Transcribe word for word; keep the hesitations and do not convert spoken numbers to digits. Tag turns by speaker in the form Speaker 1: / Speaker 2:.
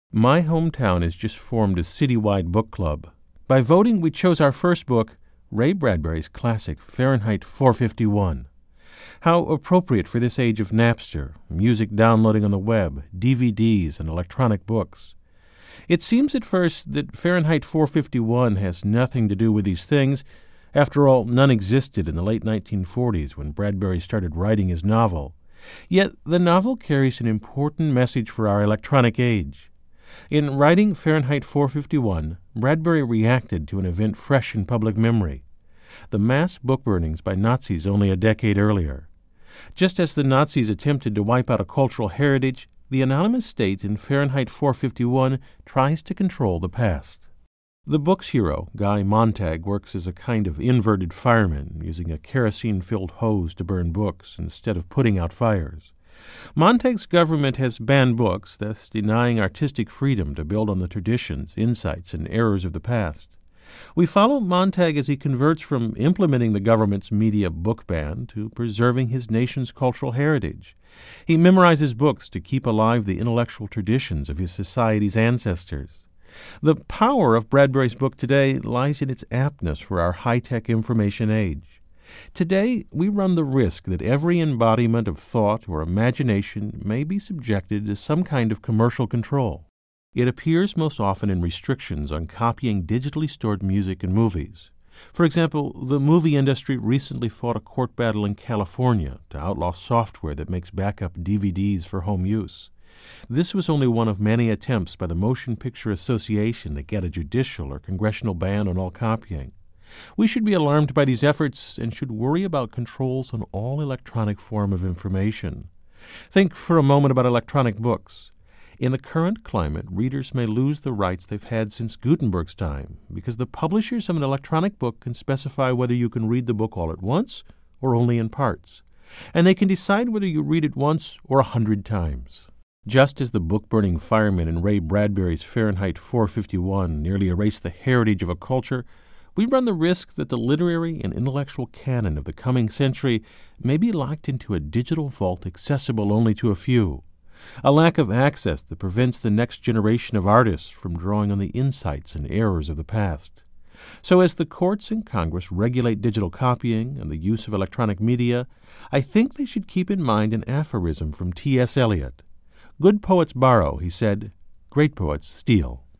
Speaker 1: My hometown has just formed a citywide book club. By voting, we chose our first book, Ray Bradbury's classic Fahrenheit four fifty-one. How appropriate for this age of Napster, music downloading on the web, D V Ds, and electronic books. It seems at first that Fahrenheit four fifty-one has nothing to do with these things. After all, none existed in the late nineteen forties when Bradbury started writing his novel. Yet the novel carries an important message for our electronic age. In writing Fahrenheit four fifty-one, Bradbury reacted to an event fresh in public memory: the mass book burnings by Nazis only a decade earlier. Just as the Nazis attempted to wipe out a cultural heritage, the anonymous state in Fahrenheit four fifty-one tries to control the past. The book's hero, Guy Montag, works as a kind of inverted fireman, using a kerosene-filled hose to burn books instead of putting out fires. Montag's government has banned books, thus denying artistic freedom to build on the traditions, insights, and errors of the past. We follow Montag as he converts from implementing the government's media book ban to preserving his nation's cultural heritage. He memorizes books to keep alive the intellectual traditions of his society's ancestors. The power of Bradbury's book today lies in its aptness for our high-tech information age. Today, we run the risk that every embodiment of thought or imagination may be subjected to some kind of commercial control. It appears most often in restrictions on copying digitally stored music and movies. For example, the movie industry recently fought a court battle in California to outlaw software that makes backup D V Ds for home use. This was only one of many attempts by the Motion Picture Association to get a judicial or congressional ban on all copying. We should be alarmed by these efforts and should worry about controls on all electronic form of information. Think for a moment about electronic books. In the current climate, readers may lose the rights they've had since Gutenberg's time because the publishers of an electronic book can specify whether you can read the book all at once or only in parts, and they can decide whether you read it once or a hundred times. Just as the book-burning firemen in Ray Bradbury's Fahrenheit four fifty-one nearly erased the heritage of a culture, we run the risk that the literary and intellectual canon of the coming century may be locked into a digital vault accessible only to a few, a lack of access that prevents the next generation of artists from drawing on the insights and errors of the past. So as the courts and Congress regulate digital copying and the use of electronic media, I think they should keep in mind an aphorism from T S Eliot. "Good poets borrow," he said, "great poets steal."